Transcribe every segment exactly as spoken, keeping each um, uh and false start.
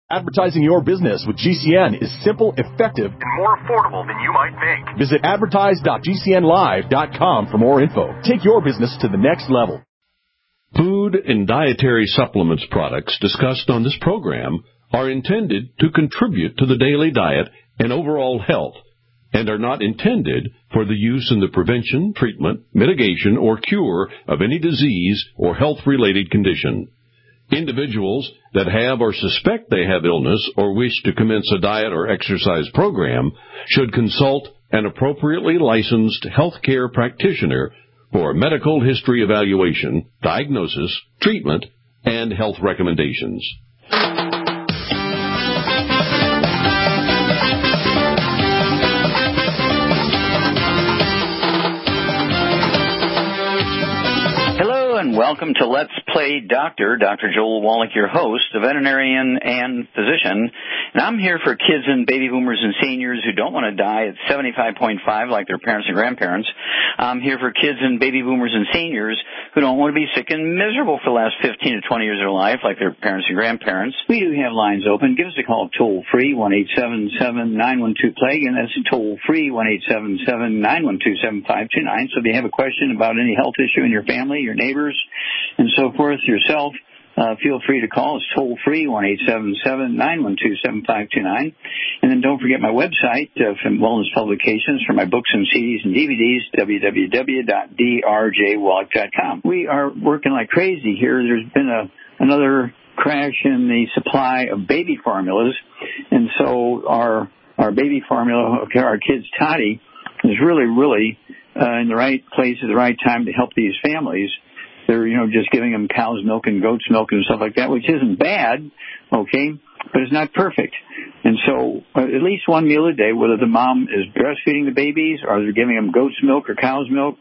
Advertising your business with G C N is simple, effective, and more affordable than you might think. Visit advertise dot g c n live dot com for more info. Take your business to the next level. Food and dietary supplements products discussed on this program are intended to contribute to the daily diet and overall health and are not intended for the use in the prevention, treatment, mitigation, or cure of any disease or health-related condition. Individuals that have or suspect they have illness or wish to commence a diet or exercise program should consult an appropriately licensed healthcare practitioner for medical history evaluation, diagnosis, treatment, and health recommendations. And welcome to Let's Play Doctor. Doctor Joel Wallach, your host, a veterinarian and physician. And I'm here for kids and baby boomers and seniors who don't want to die at seventy-five point five like their parents and grandparents. I'm here for kids and baby boomers and seniors who don't want to be sick and miserable for the last fifteen to twenty years of their life like their parents and grandparents. We do have lines open. Give us a call toll-free, one eight seven seven, nine one two, plague, and that's toll-free, one eight seven seven, nine one two, seven five two nine. So if you have a question about any health issue in your family, your neighbors, and so forth, yourself, uh, feel free to call. It's toll-free, one eight seven seven, nine one two, seven five two nine. And then don't forget my website uh, from Wellness Publications for my books and C Ds and D V Ds, w w w dot d r j wallach dot com. We are working like crazy here. There's been a another crash in the supply of baby formulas, and so our our baby formula, our kids' toddy, is really, really uh, in the right place at the right time to help these families. They're, you know, just giving them cow's milk and goat's milk and stuff like that, which isn't bad, okay, but it's not perfect. And so uh, at least one meal a day, whether the mom is breastfeeding the babies or they're giving them goat's milk or cow's milk,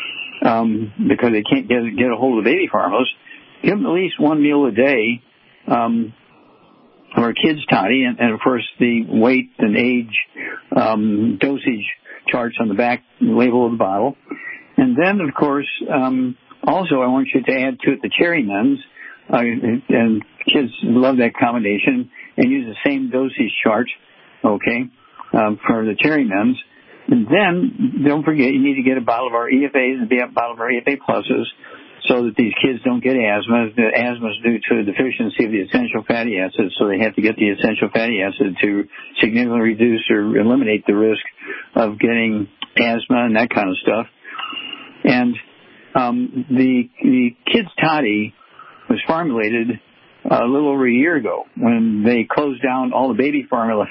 um, because they can't get, get a hold of the baby formulas, give them at least one meal a day, um, or a kid's toddy, and, and of course the weight and age, um, dosage charts on the back label of the bottle. And then, of course, um, also, I want you to add to it the Cherry Mens, uh, and kids love that combination, and use the same dosage chart, okay, um, for the Cherry Mens. And then, don't forget, you need to get a bottle of our E F As and a bottle of our E F A Pluses so that these kids don't get asthma. The asthma is due to a deficiency of the essential fatty acids, so they have to get the essential fatty acid to significantly reduce or eliminate the risk of getting asthma and that kind of stuff. And Um, the, the kids' toddy was formulated uh, a little over a year ago when they closed down all the baby formula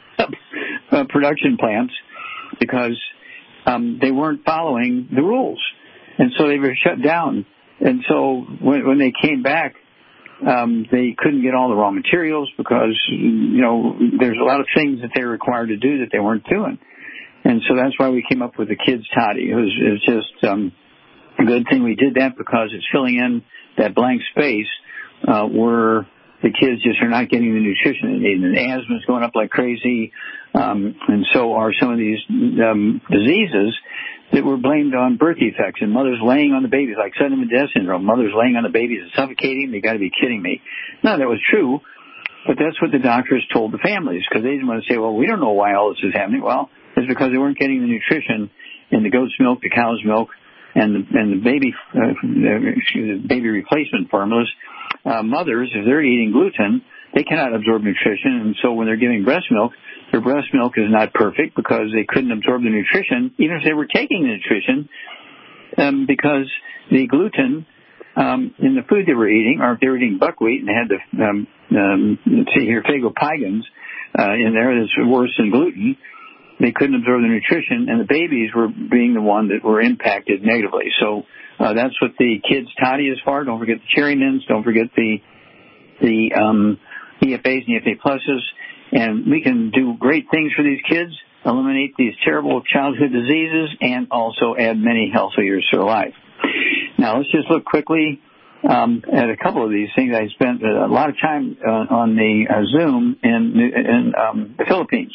uh, production plants because um, they weren't following the rules. And so they were shut down. And so when, when they came back, um, they couldn't get all the raw materials because, you know, there's a lot of things that they're required to do that they weren't doing. And so that's why we came up with the kids' toddy. It was, it was just... Um, A good thing we did that because it's filling in that blank space uh, where the kids just are not getting the nutrition they need. And asthma is going up like crazy, um, and so are some of these um, diseases that were blamed on birth defects and mothers laying on the babies, like sudden death syndrome. Mothers laying on the babies and suffocating. They got to be kidding me. No, that was true, but that's what the doctors told the families because they didn't want to say, well, we don't know why all this is happening. Well, it's because they weren't getting the nutrition in the goat's milk, the cow's milk, and the, and the baby, uh, excuse me, baby replacement formulas. Uh, mothers, if they're eating gluten, they cannot absorb nutrition, and so when they're giving breast milk, their breast milk is not perfect because they couldn't absorb the nutrition, even if they were taking the nutrition, um, because the gluten um, in the food they were eating, or if they were eating buckwheat and they had the, um, um, let's see here, phagopigons uh, in there that's worse than gluten, they couldn't absorb the nutrition, and the babies were being the one that were impacted negatively. So uh, that's what the kids' toddy is for. Don't forget the Cherry Mens. Don't forget the the um, E F As and E F A Pluses. And we can do great things for these kids, eliminate these terrible childhood diseases, and also add many healthy years to their life. Now, let's just look quickly um, at a couple of these things. I spent a lot of time uh, on the uh, Zoom in, in um, the Philippines.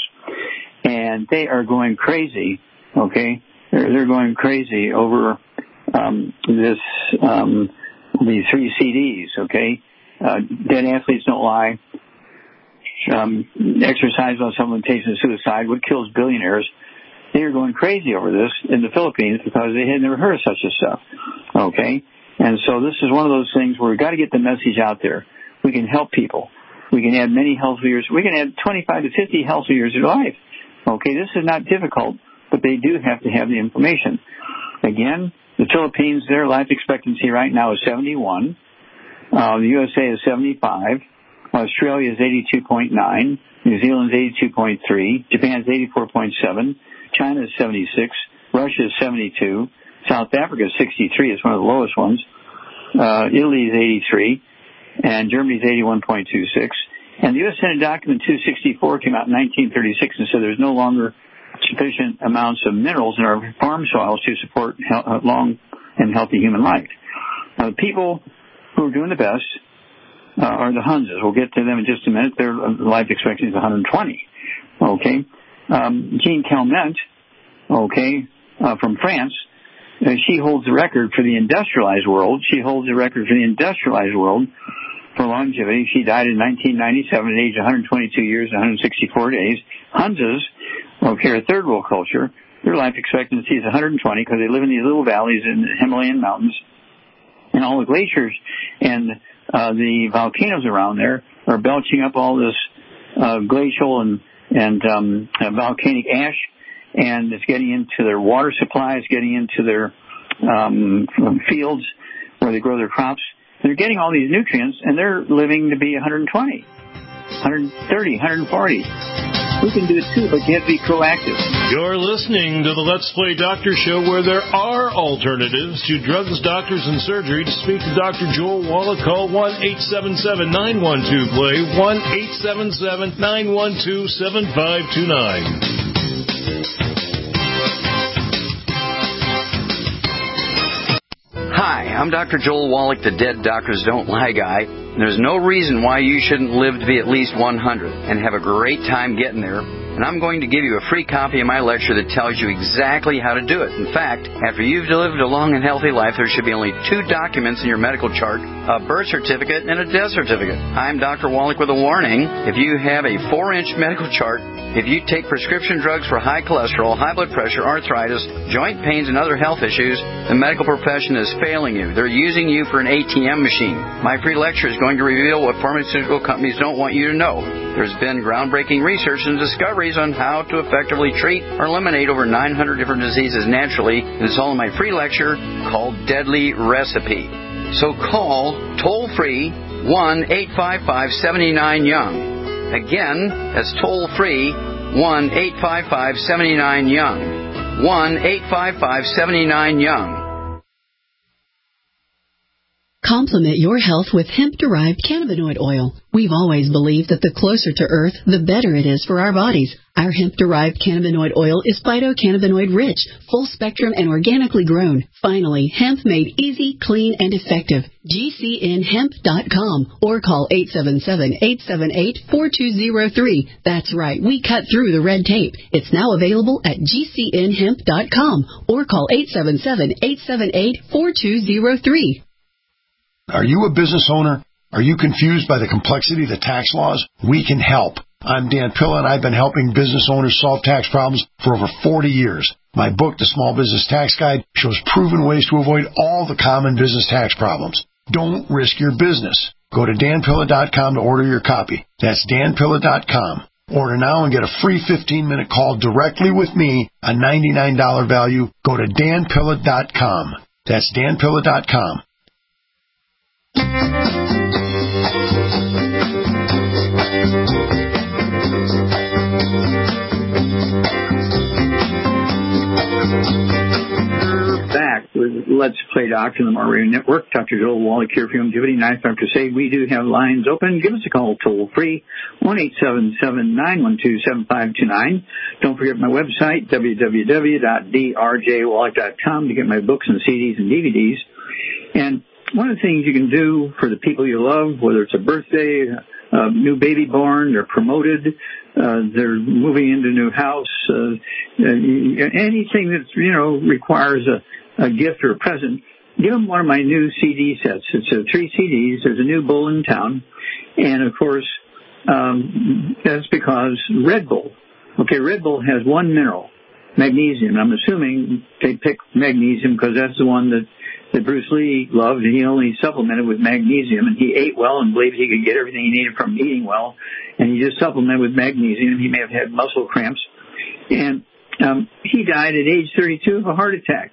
And they are going crazy, okay? They're, they're going crazy over um, this, um, the three C Ds, okay? Uh, Dead Athletes Don't Lie, um, exercise on supplementation and suicide, what kills billionaires. They are going crazy over this in the Philippines because they had never heard of such a stuff. Okay? And so this is one of those things where we've got to get the message out there. We can help people. We can add many healthy years. We can add twenty-five to fifty healthy years of life. Okay? This is not difficult, but they do have to have the information. Again, the Philippines, their life expectancy right now is seventy-one. Uh, the U S A is seventy-five. Australia is eighty-two point nine. New Zealand is eighty-two point three. Japan is eighty-four point seven. China is seventy-six. Russia is seventy-two. South Africa is sixty-three. It's one of the lowest ones. Uh, Italy is eighty-three. And Germany is eighty-one point two six. And the U S Senate Document two sixty-four came out in nineteen thirty-six and said there's no longer sufficient amounts of minerals in our farm soils to support he- long and healthy human life. Now, the people who are doing the best uh, are the Hunzas. We'll get to them in just a minute. Their life expectancy is one hundred twenty. Okay. Um, Jean Calment, okay, uh, from France, uh, she holds the record for the industrialized world. She holds the record for the industrialized world for longevity. She died in nineteen ninety-seven at age one hundred twenty-two years and one hundred sixty-four days. Hunzas, okay, are a third world culture. Their life expectancy is one hundred twenty because they live in these little valleys in the Himalayan mountains. And all the glaciers and uh, the volcanoes around there are belching up all this uh, glacial and, and um, uh, volcanic ash, and it's getting into their water supply, it's getting into their um, fields where they grow their crops. They're getting all these nutrients, and they're living to be one hundred twenty, one hundred thirty, one hundred forty. We can do it too, but you have to be proactive. You're listening to the Let's Play Doctor Show, where there are alternatives to drugs, doctors, and surgery. To speak to Doctor Joel Wallach, call one eight seven seven, nine one two, play, one eight seven seven, nine one two, seven five two nine. Hi, I'm Doctor Joel Wallach, the Dead Doctors Don't Lie guy. And there's no reason why you shouldn't live to be at least one hundred and have a great time getting there. And I'm going to give you a free copy of my lecture that tells you exactly how to do it. In fact, after you've lived a long and healthy life, there should be only two documents in your medical chart, a birth certificate and a death certificate. I'm Doctor Wallach with a warning. If you have a four-inch medical chart, if you take prescription drugs for high cholesterol, high blood pressure, arthritis, joint pains, and other health issues, the medical profession is failing you. They're using you for an A T M machine. My free lecture is going to reveal what pharmaceutical companies don't want you to know. There's been groundbreaking research and discoveries on how to effectively treat or eliminate over nine hundred different diseases naturally. And it's all in my free lecture called Deadly Recipe. So call toll-free one eight five five, seven nine, young. Again, that's toll-free one eight five five, seven nine, young. one eight five five, seven nine, young. Complement your health with hemp-derived cannabinoid oil. We've always believed that the closer to Earth, the better it is for our bodies. Our hemp-derived cannabinoid oil is phytocannabinoid rich, full spectrum, and organically grown. Finally, hemp made easy, clean, and effective. G C N hemp dot com or call eight seven seven, eight seven eight, four two zero three. That's right, we cut through the red tape. It's now available at G C N hemp dot com or call eight seven seven, eight seven eight, four two zero three. Are you a business owner? Are you confused by the complexity of the tax laws? We can help. I'm Dan Pilla, and I've been helping business owners solve tax problems for over forty years. My book, The Small Business Tax Guide, shows proven ways to avoid all the common business tax problems. Don't risk your business. Go to Dan Pilla dot com to order your copy. That's Dan Pilla dot com. Order now and get a free fifteen-minute call directly with me, a ninety-nine dollars value. Go to Dan Pilla dot com. That's Dan Pilla dot com. Back with Let's Play Doctor on the Mar Radio Network. Doctor Joel Wallach here for Longevity Lifetime Crusade. We do have lines open. Give us a call toll free, one eight seven seven, nine one two, seven five two nine. Don't forget my website, w w w dot d r j wallach dot com, to get my books and C Ds and D V Ds. And one of the things you can do for the people you love, whether it's a birthday, a new baby born, they're promoted, uh, they're moving into a new house, uh, anything that, you know, requires a, a gift or a present, give them one of my new C D sets. It's uh, three C Ds. There's a new bull in town. And, of course, um, that's because Red Bull. Okay, Red Bull has one mineral, magnesium. I'm assuming they picked magnesium because that's the one that, that Bruce Lee loved. He only supplemented with magnesium, and he ate well and believed he could get everything he needed from eating well. And he just supplemented with magnesium. He may have had muscle cramps. And um, he died at age thirty-two of a heart attack.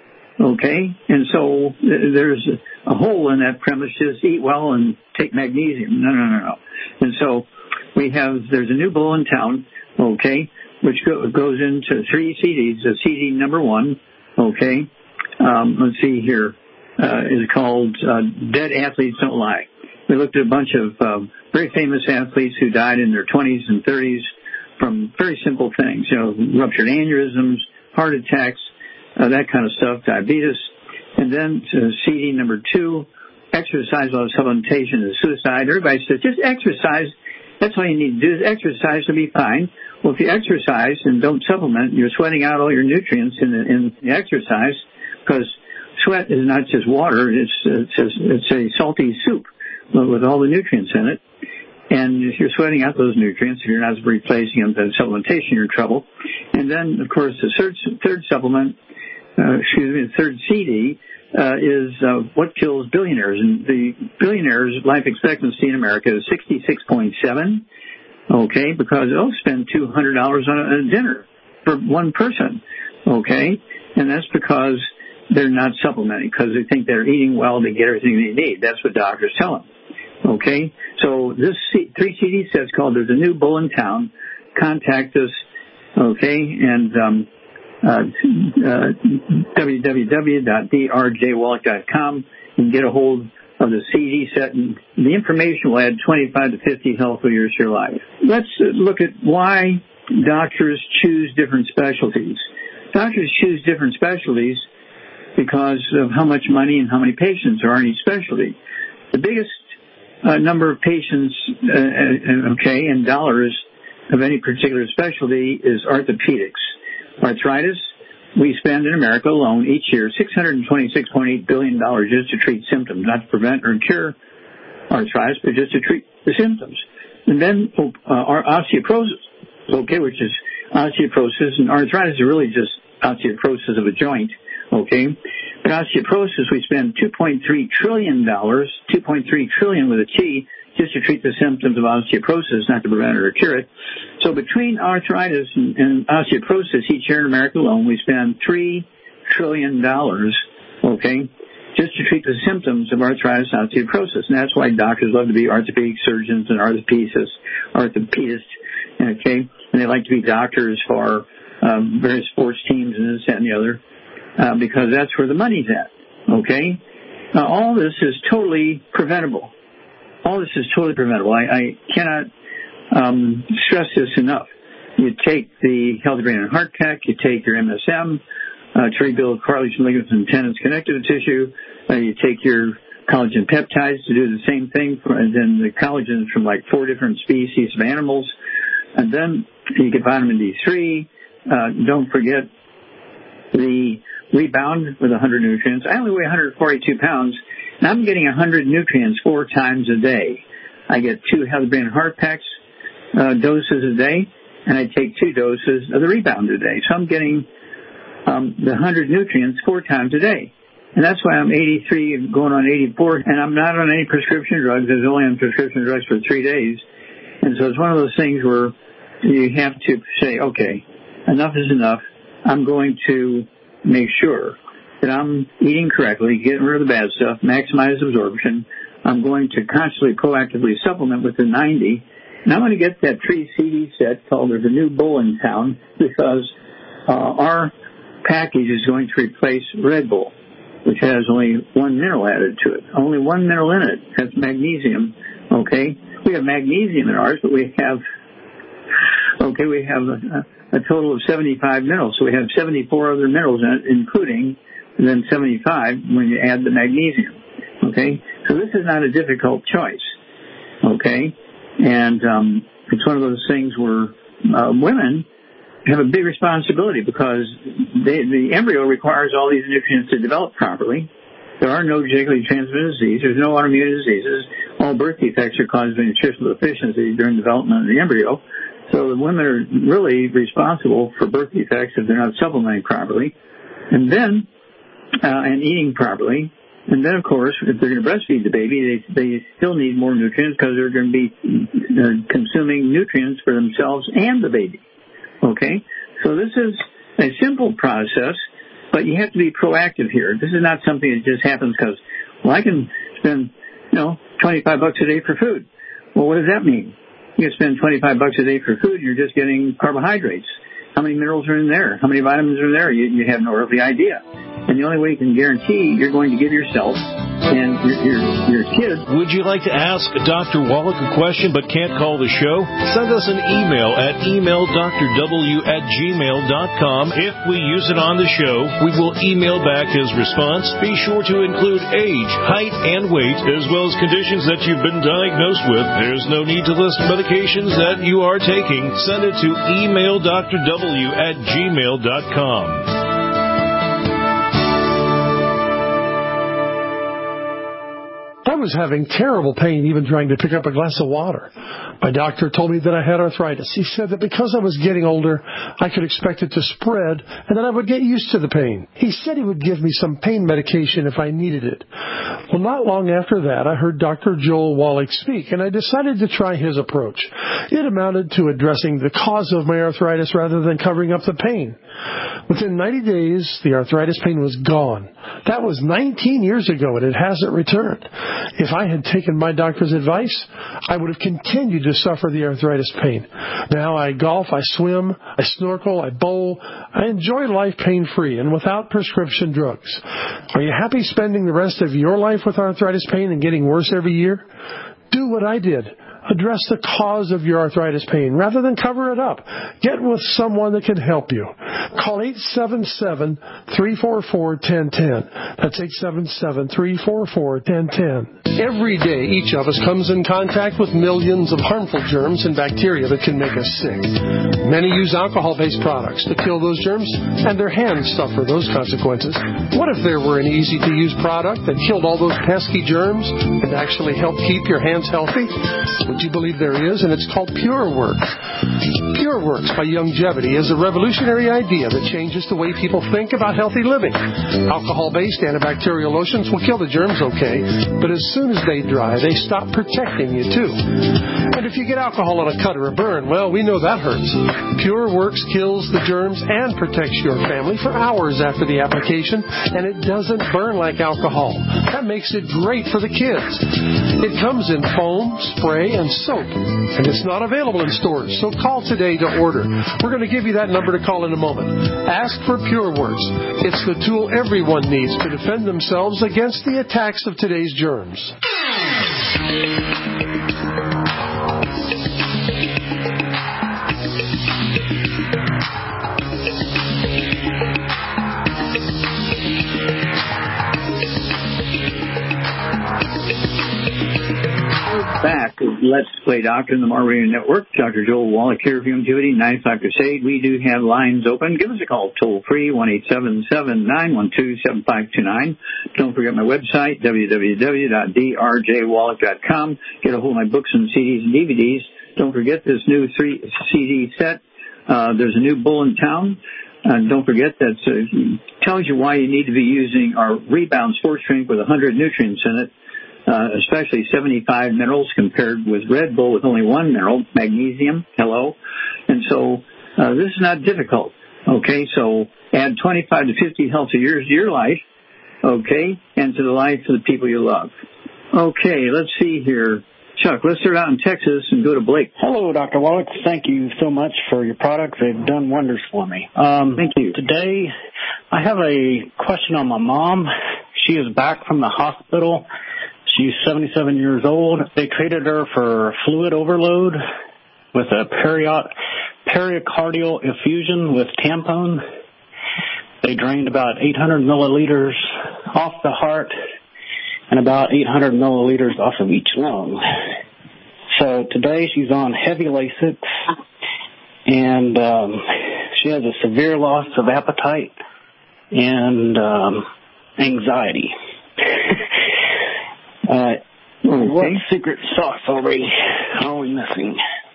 Okay? And so there's a hole in that premise. Just eat well and take magnesium. No, no, no, no. And so we have, there's a new bull in town, okay, which go, goes into three C Ds. The C D number one, okay, um, let's see here, uh, is called uh, Dead Athletes Don't Lie. We looked at a bunch of uh, very famous athletes who died in their twenties and thirties from very simple things, you know, ruptured aneurysms, heart attacks, uh, that kind of stuff, diabetes. And then to C D number two, exercise without supplementation is suicide. Everybody says, just exercise. That's all you need to do is exercise to be fine. Well, if you exercise and don't supplement, you're sweating out all your nutrients in the, in the exercise, because sweat is not just water. It's, it's, a, it's a salty soup with all the nutrients in it. And if you're sweating out those nutrients, if you're not replacing them with supplementation, you're in trouble. And then, of course, the third, third supplement, uh, excuse me, the third C D, uh, is uh, what kills billionaires. And the billionaires' life expectancy in America is sixty-six point seven, okay, because they'll spend two hundred dollars on a, a dinner for one person, okay? And that's because they're not supplementing, because they think they're eating well to get everything they need. That's what doctors tell them. Okay, so this C- three C D set's called There's a New Bull in Town. Contact us, okay, and um, uh, uh, w w w dot d r j wallach dot com and get a hold of the C D set, and the information will add twenty-five to fifty healthful years to your life. Let's look at why doctors choose different specialties. Doctors choose different specialties because of how much money and how many patients are in each specialty. The biggest Uh, number of patients, uh, okay, in dollars of any particular specialty is orthopedics. Arthritis, we spend in America alone each year six hundred twenty-six point eight billion dollars just to treat symptoms, not to prevent or cure arthritis, but just to treat the symptoms. And then uh, our osteoporosis, okay, which is osteoporosis, and arthritis is really just osteoporosis of a joint, okay. But osteoporosis, we spend two point three trillion dollars, two point three trillion with a T, just to treat the symptoms of osteoporosis, not to prevent it or cure it. So between arthritis and, and osteoporosis each year in America alone, we spend three trillion dollars, okay, just to treat the symptoms of arthritis and osteoporosis. And that's why doctors love to be orthopedic surgeons and orthopedists, orthopedists, okay, and they like to be doctors for um, various sports teams and this, that, and the other. Uh, because that's where the money's at, okay? Now, all this is totally preventable. All this is totally preventable. I, I cannot um, stress this enough. You take the Healthy Brain and Heart Pack, you take your M S M uh, to rebuild cartilage, ligaments, and tendons, connective tissue. Uh, you take your collagen peptides to do the same thing, for, and then the collagen is from like four different species of animals. And then you get vitamin D three. Uh, don't forget the Rebound with one hundred nutrients. I only weigh one hundred forty-two pounds, and I'm getting one hundred nutrients four times a day. I get two Healthy Brain and Heart Packs uh, doses a day, and I take two doses of the Rebound a day. So I'm getting um, the one hundred nutrients four times a day. And that's why I'm eighty-three and going on eighty-four, and I'm not on any prescription drugs. I was only on prescription drugs for three days. And so it's one of those things where you have to say, okay, enough is enough. I'm going to make sure that I'm eating correctly, getting rid of the bad stuff, maximize absorption. I'm going to constantly proactively supplement with the ninety. And I'm going to get that three C D set called There's a New Bull in Town, because uh, our package is going to replace Red Bull, which has only one mineral added to it. Only one mineral in it. That's magnesium, okay? We have magnesium in ours, but we have, okay, we have a, a total of seventy-five minerals. So we have seventy-four other minerals in it, including then seventy-five when you add the magnesium. Okay? So this is not a difficult choice. Okay? And um, it's one of those things where uh, women have a big responsibility, because they, the embryo requires all these nutrients to develop properly. There are no genetically transmitted diseases. There's no autoimmune diseases. all birth defects are caused by nutritional deficiency during development of the embryo. So the women are really responsible for birth defects if they're not supplementing properly, and then uh, and eating properly. And then, of course, if they're going to breastfeed the baby, they they still need more nutrients because they're going to be uh, consuming nutrients for themselves and the baby. Okay, so this is a simple process, but you have to be proactive here. This is not something that just happens because, well, I can spend, you know, twenty-five bucks a day for food. Well, what does that mean? You can spend twenty-five bucks a day for food, you're just getting carbohydrates. How many minerals are in there? How many vitamins are in there? You, you have no earthly idea. And the only way you can guarantee you're going to give yourself and your, your, your kids. Would you like to ask Doctor Wallach a question but can't call the show? Send us an email at email d r w at gmail dot com. If we use it on the show, we will email back his response. Be sure to include age, height, and weight, as well as conditions that you've been diagnosed with. There's no need to list medications that you are taking. Send it to email d r w at gmail dot com. I was having terrible pain even trying to pick up a glass of water. My doctor told me that I had arthritis. He said that because I was getting older, I could expect it to spread and that I would get used to the pain. He said he would give me some pain medication if I needed it. Well, not long after that, I heard Doctor Joel Wallach speak, and I decided to try his approach. It amounted to addressing the cause of my arthritis rather than covering up the pain. Within ninety days, the arthritis pain was gone. That was nineteen years ago, and it hasn't returned. If I had taken my doctor's advice, I would have continued to suffer the arthritis pain. Now I golf, I swim, I snorkel, I bowl. I enjoy life pain-free and without prescription drugs. Are you happy spending the rest of your life with arthritis pain and getting worse every year? Do what I did. Address the cause of your arthritis pain rather than cover it up. Get with someone that can help you. Call eight seven seven, three four four, one zero one zero. That's eight seven seven, three four four, one zero one zero. Every day, each of us comes in contact with millions of harmful germs and bacteria that can make us sick. Many use alcohol-based products to kill those germs, and their hands suffer those consequences. What if there were an easy-to-use product that killed all those pesky germs and actually helped keep your hands healthy? Would you believe there is? And it's called PureWorks. PureWorks by Youngevity is a revolutionary idea that changes the way people think about healthy living. Alcohol-based antibacterial lotions will kill the germs okay, but as soon as they dry, they stop protecting you too. And if you get alcohol on a cut or a burn, well, we know that hurts. PureWorks kills the germs and protects your family for hours after the application, and it doesn't burn like alcohol. That makes it great for the kids. It comes in foam, spray, and soap, and it's not available in stores, so call today to order. We're going to give you that number to call in a moment. Ask for PureWorks. It's the tool everyone needs to defend themselves against the attacks of today's germs. Back to Let's Play Doctor in the Mar Radio Network. Doctor Joel Wallach here for Youngevity, ninety-five Crusade. We do have lines open. Give us a call toll free, one eight seven seven, nine one two, seven five two nine. Don't forget my website, w w w dot d r j wallach dot com. Get a hold of my books and C Ds and D V Ds. Don't forget this new three C D set. Uh, there's a new bull in town. And don't forget that uh, tells you why you need to be using our Rebound Sports Drink with one hundred nutrients in it. Uh, especially seventy-five minerals compared with Red Bull with only one mineral, magnesium, hello. And so uh, this is not difficult, okay? So add twenty-five to fifty healthy years to your life, okay, and to the life of the people you love. Okay, let's see here. Chuck, let's start out in Texas and go to Blake. Hello, Doctor Wallach. Thank you so much for your products. They've done wonders for me. Um, Thank you. Today, I have a question on my mom. She is back from the hospital. She's seventy-seven years old. They treated her for fluid overload with a perio- pericardial effusion with tampon. They drained about eight hundred milliliters off the heart and about eight hundred milliliters off of each lung. So today she's on heavy Lasix, and um, she has a severe loss of appetite and um, anxiety. Uh, Okay. What secret sauce are we, are we missing?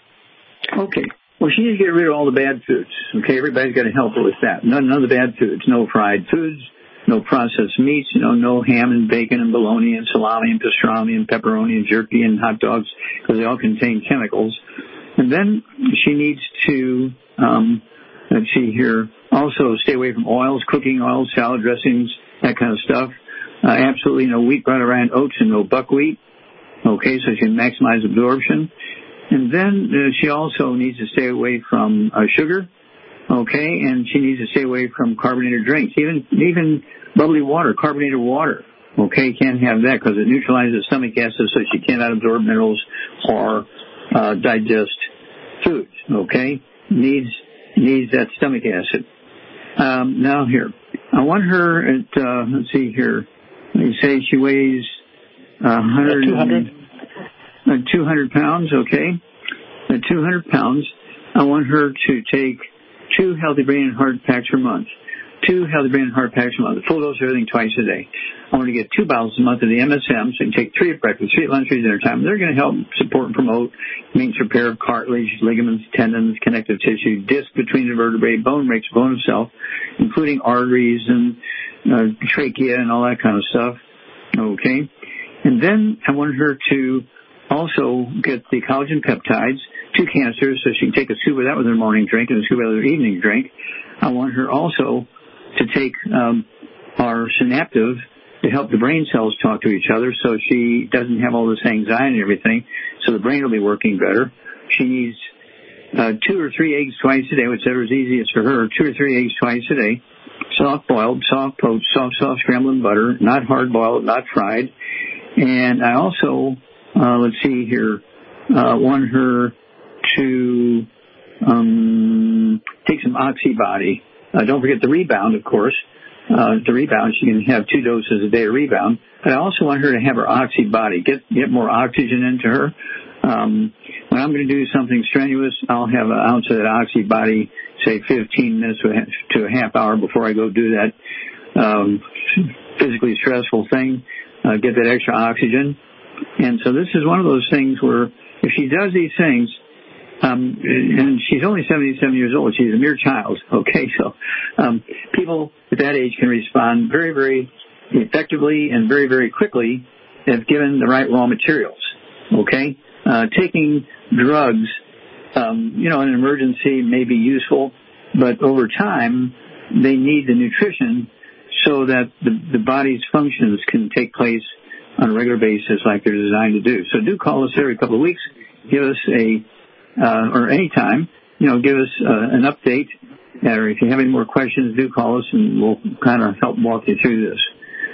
Okay. Well, she needs to get rid of all the bad foods. Okay, everybody's got to help her with that. None, none of the bad foods. No fried foods, no processed meats, you know, no ham and bacon and bologna and salami and pastrami and pepperoni and jerky and hot dogs, because they all contain chemicals. And then she needs to, um, let's see here, also stay away from oils, cooking oils, salad dressings, that kind of stuff. Uh, absolutely no wheat, bran, and oats, and no buckwheat. Okay, so she can maximize absorption. And then uh, she also needs to stay away from uh, sugar, okay, and she needs to stay away from carbonated drinks, even even bubbly water, carbonated water, okay, can't have that because it neutralizes stomach acid, so she cannot absorb minerals or uh, digest foods, okay, needs needs that stomach acid. Um, now here, I want her at, uh, let's see here, let me say she weighs uh, one hundred. two hundred. Uh, two hundred pounds, okay. At two hundred pounds, I want her to take two Healthy Brain and Heart packs per month. Two Healthy Brain and Heart packs per month. Full dose of everything twice a day. I want to get two bottles a month of the M S M, so you can take three at breakfast, three at lunch, three at dinner time. They're going to help support and promote maintenance repair of cartilage, ligaments, tendons, connective tissue, disc between the vertebrae, bone makes bone itself, including arteries and uh, trachea and all that kind of stuff, okay. And then I want her to also get the collagen peptides, two canisters, so she can take a scoop of that with her morning drink and a scoop of her evening drink. I want her also to take um, our Synaptive to help the brain cells talk to each other so she doesn't have all this anxiety and everything, so the brain will be working better. She needs uh, two or three eggs twice a day, whichever is easiest for her, two or three eggs twice a day, soft-boiled, soft-poached, soft, soft scrambled in butter, not hard-boiled, not fried. And I also... Uh, let's see here, uh, want her to um, take some Oxybody. Uh, don't forget the Rebound, of course. Uh, the Rebound, she can have two doses a day of Rebound. But I also want her to have her Oxybody, get get more oxygen into her. Um, when I'm going to do something strenuous, I'll have an ounce of that Oxybody, say fifteen minutes to a half hour before I go do that um, physically stressful thing, uh, get that extra oxygen. And so this is one of those things where if she does these things, um, and she's only seventy-seven years old, she's a mere child, okay, so um, people at that age can respond very, very effectively and very, very quickly if given the right raw materials, okay? Uh, taking drugs, um, you know, in an emergency may be useful, but over time they need the nutrition so that the, the body's functions can take place on a regular basis like they're designed to do. So do call us every couple of weeks. Give us a, uh, or any time, you know, give us uh, an update. Or if you have any more questions, do call us and we'll kind of help walk you through this.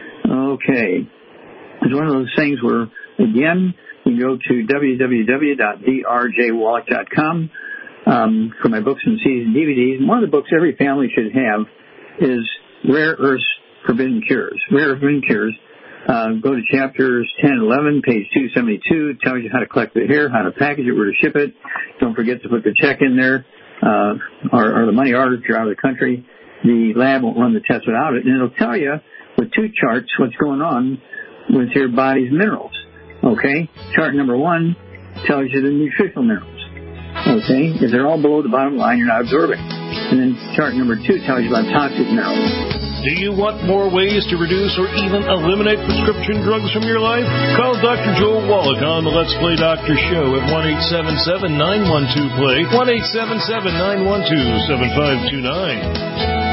Okay. It's one of those things where, again, you can go to w w w dot d r j wallach dot com um, for my books and C Ds and D V Ds. And one of the books every family should have is Rare Earth's Forbidden Cures. Rare Earth Forbidden Cures. Uh, go to chapters ten and eleven, page two seventy-two. It tells you how to collect the hair, how to package it, where to ship it. Don't forget to put the check in there, uh, or, or the money order if you're out of the country. The lab won't run the test without it. And it'll tell you with two charts what's going on with your body's minerals. Okay? Chart number one tells you the nutritional minerals. Okay? If they're all below the bottom line, you're not absorbing. And then chart number two tells you about toxic minerals. Do you want more ways to reduce or even eliminate prescription drugs from your life? Call Doctor Joel Wallach on the Let's Play Doctor Show at one eight seven seven, nine one two, play, one eight seven seven, nine one two, seven five two nine.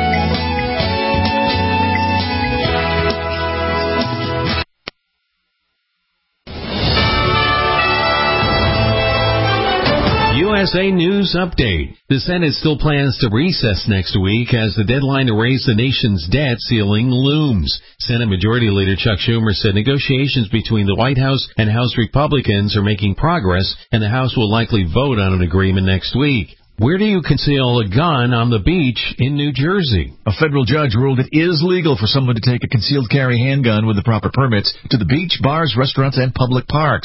U S A News Update. The Senate still plans to recess next week as the deadline to raise the nation's debt ceiling looms. Senate Majority Leader Chuck Schumer said negotiations between the White House and House Republicans are making progress, and the House will likely vote on an agreement next week. Where do you conceal a gun on the beach in New Jersey? A federal judge ruled it is legal for someone to take a concealed carry handgun with the proper permits to the beach, bars, restaurants, and public parks.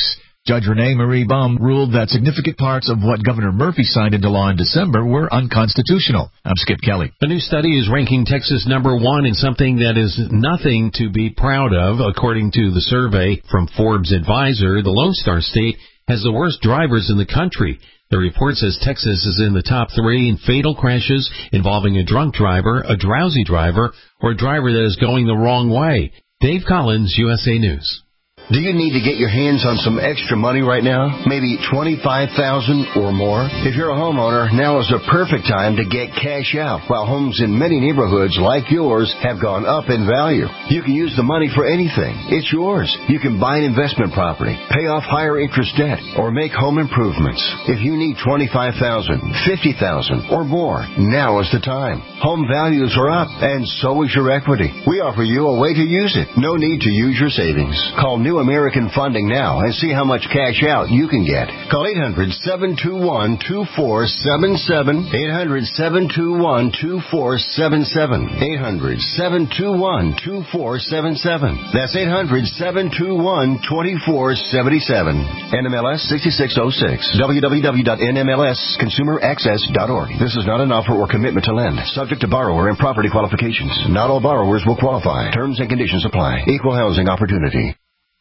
Judge Renee Marie Bum ruled that significant parts of what Governor Murphy signed into law in December were unconstitutional. I'm Skip Kelly. A new study is ranking Texas number one in something that is nothing to be proud of. According to the survey from Forbes Advisor, the Lone Star State has the worst drivers in the country. The report says Texas is in the top three in fatal crashes involving a drunk driver, a drowsy driver, or a driver that is going the wrong way. Dave Collins, U S A News. Do you need to get your hands on some extra money right now? Maybe twenty-five thousand dollars or more? If you're a homeowner, now is the perfect time to get cash out, while homes in many neighborhoods like yours have gone up in value. You can use the money for anything. It's yours. You can buy an investment property, pay off higher interest debt, or make home improvements. If you need twenty-five thousand dollars, fifty thousand dollars, or more, now is the time. Home values are up, and so is your equity. We offer you a way to use it. No need to use your savings. Call New American Funding now and see how much cash out you can get. Call eight hundred, seven two one, two four seven seven, eight hundred, seven two one, two four seven seven, eight hundred, seven two one, two four seven seven. That's eight hundred, seven two one, two four seven seven. N M L S sixty-six oh six. w w w dot n m l s consumer access dot org. This is not an offer or commitment to lend. Subject to borrower and property qualifications. Not all borrowers will qualify. Terms and conditions apply. Equal housing opportunity.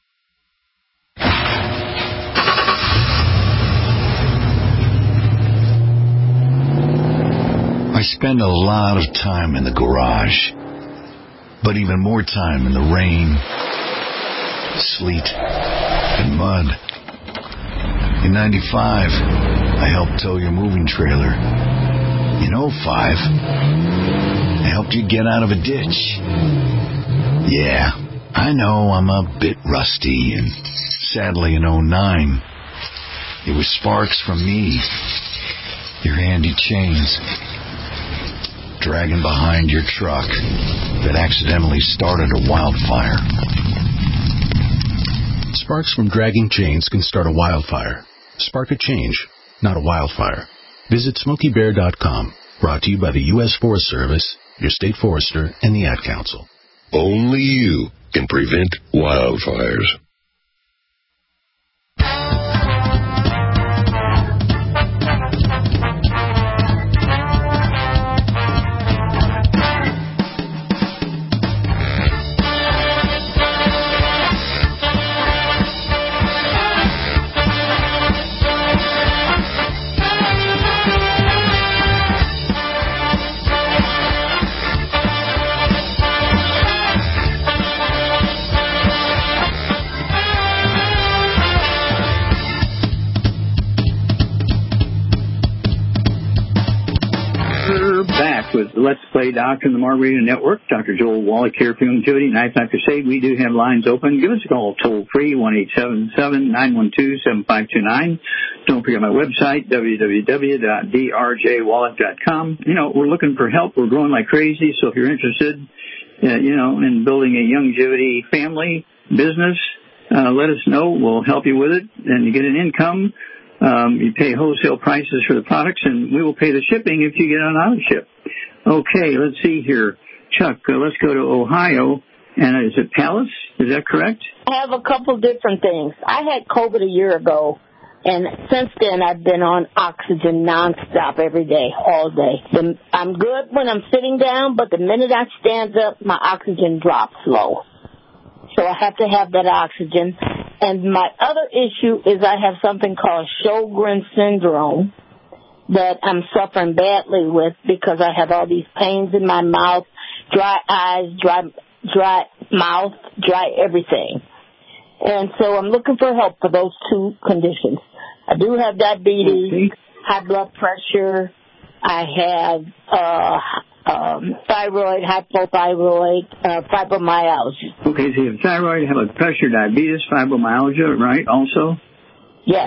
I spend a lot of time in the garage, but even more time in the rain, sleet, and mud. In ninety-five, I helped tow your moving trailer. In oh five, I helped you get out of a ditch. Yeah, I know I'm a bit rusty, and sadly in oh nine, it was sparks from me, your handy chains, dragging behind your truck that accidentally started a wildfire. Sparks from dragging chains can start a wildfire. Spark a change, not a wildfire. Visit Smokey Bear dot com. Brought to you by the U S Forest Service, your state forester, and the Ad Council. Only you can prevent wildfires. With Let's Play Doctor and the Mark Radio Network. Doctor Joel Wallach here for Longevity. Nice Doctor Say, we do have lines open. Give us a call toll free, one eight seven seven, nine one two, seven five two nine. Don't forget my website, w w w dot d r j wallach dot com. You know, we're looking for help. We're growing like crazy, so if you're interested, uh, you know, in building a longevity family business, uh, let us know. We'll help you with it, and you get an income. Um, you pay wholesale prices for the products, and we will pay the shipping if you get on auto ship. Okay, let's see here. Chuck, uh, let's go to Ohio. And is it Palace? Is that correct? I have a couple different things. I had COVID a year ago, and since then I've been on oxygen nonstop every day, all day. The, I'm good when I'm sitting down, but the minute I stand up, my oxygen drops low. So I have to have that oxygen. And my other issue is I have something called Sjogren's syndrome that I'm suffering badly with because I have all these pains in my mouth, dry eyes, dry dry mouth, dry everything. And so I'm looking for help for those two conditions. I do have diabetes, okay. High blood pressure. I have uh, um, thyroid, hypothyroid, uh, fibromyalgia. Okay, so you have thyroid, high blood pressure, diabetes, fibromyalgia, right, also? Yes.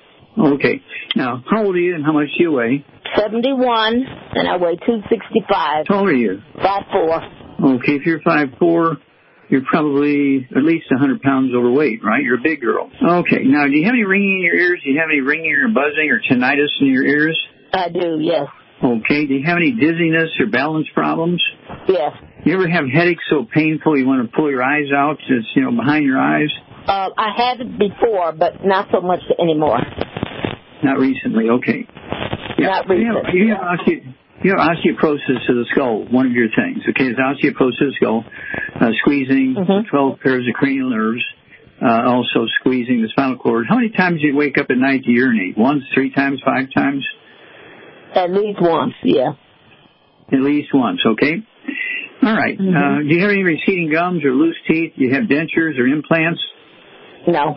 Okay. Now, how old are you and how much do you weigh? seventy-one, and I weigh two sixty-five. How old are you? five four. Okay, if you're five four, you're probably at least one hundred pounds overweight, right? You're a big girl. Okay. Now, do you have any ringing in your ears? Do you have any ringing or buzzing or tinnitus in your ears? I do, yes. Okay. Do you have any dizziness or balance problems? Yes. You ever have headaches so painful you want to pull your eyes out? It's, you know, behind your eyes? Uh, I had it before, but not so much anymore. Not recently, okay. Yeah. Not recently. You have, you, have osteo, you have osteoporosis of the skull, one of your things. Okay, it's osteoporosis of the skull, uh, squeezing mm-hmm. twelve pairs of cranial nerves, uh, also squeezing the spinal cord. How many times do you wake up at night to urinate? Once, three times, five times? At least once, yeah. At least once, okay. All right. Mm-hmm. Uh, do you have any receding gums or loose teeth? Do you have dentures or implants? No.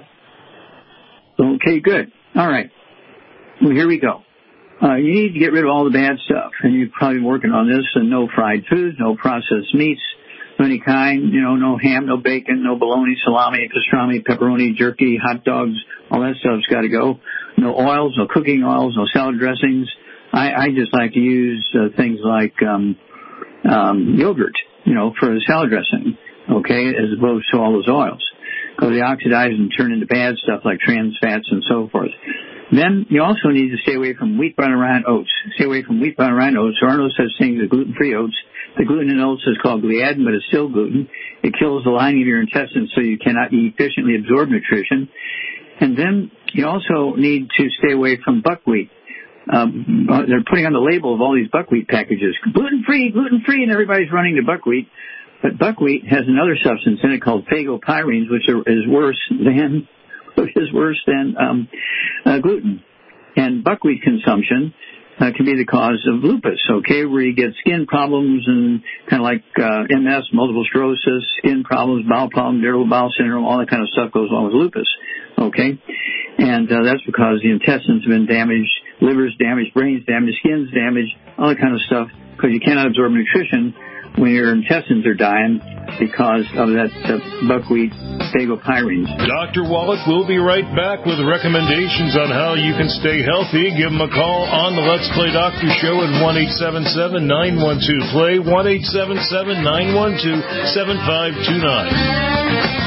Okay, good. All right. Well, here we go. Uh, you need to get rid of all the bad stuff, and you've probably been working on this, and no fried foods, no processed meats of any kind, you know, no ham, no bacon, no bologna, salami, pastrami, pepperoni, jerky, hot dogs, all that stuff's got to go. No oils, no cooking oils, no salad dressings. I, I just like to use uh, things like um, um, yogurt, you know, for the salad dressing, okay, as opposed to all those oils, because they oxidize and turn into bad stuff like trans fats and so forth. Then you also need to stay away from wheat, brown, and rye oats. Stay away from wheat, brown, and rye oats. There are no such things as gluten-free oats. The gluten in oats is called gliadin, but it's still gluten. It kills the lining of your intestines, so you cannot efficiently absorb nutrition. And then you also need to stay away from buckwheat. Um, they're putting on the label of all these buckwheat packages, gluten-free, gluten-free, and everybody's running to buckwheat. But buckwheat has another substance in it called phagopyrines, which are, is worse than is worse than um, uh, gluten. And buckwheat consumption uh, can be the cause of lupus, okay, where you get skin problems and kind of like uh, M S, multiple sclerosis, skin problems, bowel problems, irritable bowel syndrome, all that kind of stuff goes along with lupus, okay? And uh, that's because the intestines have been damaged, liver's damaged, brain's damaged, skin's damaged, all that kind of stuff, because you cannot absorb nutrition when your intestines are dying because of that uh, buckwheat phagopyrines. Doctor Wallach will be right back with recommendations on how you can stay healthy. Give him a call on the Let's Play Doctor Show at one eight seven seven, nine one two, play, one eight seven seven, nine one two, seven five two nine.